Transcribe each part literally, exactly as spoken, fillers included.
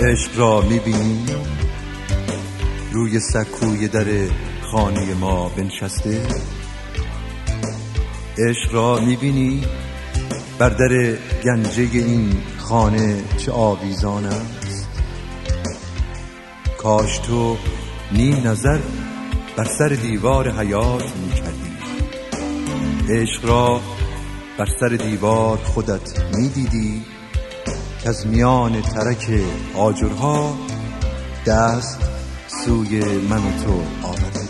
عشق را میبینی روی سکوی در خانه ما بنشسته؟ عشق را میبینی بر در گنجه این خانه چه آویزان است؟ کاش تو نیم نظر بر سر دیوار حیات میکردی. عشق را بر سر دیوار خودت میدیدی که از میان ترک آجرها دست سوی من و تو آورده.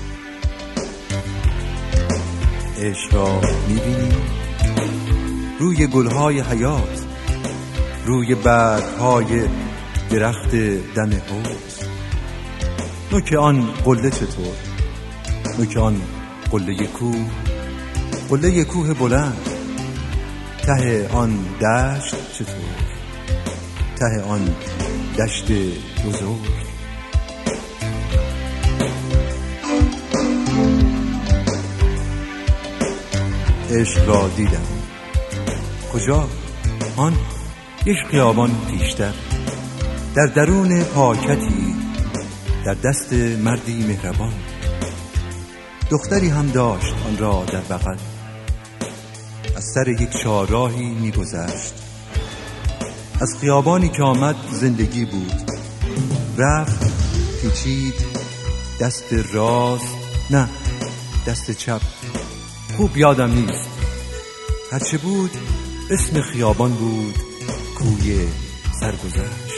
عشق را میبینی روی گلهای حیات، روی برگهای درخت دم حوض. نوک آن قله چطور؟ نوک آن قله کوه، قله کوه بلند. ته آن دشت چطور؟ ته آن دشت بزرگ. عشق را دیدم. کجا؟ آن یک خیابان پیشتر، در درون پاکتی، در دست مردی مهربان. دختری هم داشت آن را در بغل. از سر یک چهارراهی می‌گذشت. از خیابانی که آمد زندگی بود. رفت، پیچید، دست راست، نه دست چپ، خوب یادم نیست. هرچه بود اسم خیابان بود کوی سرگذشت.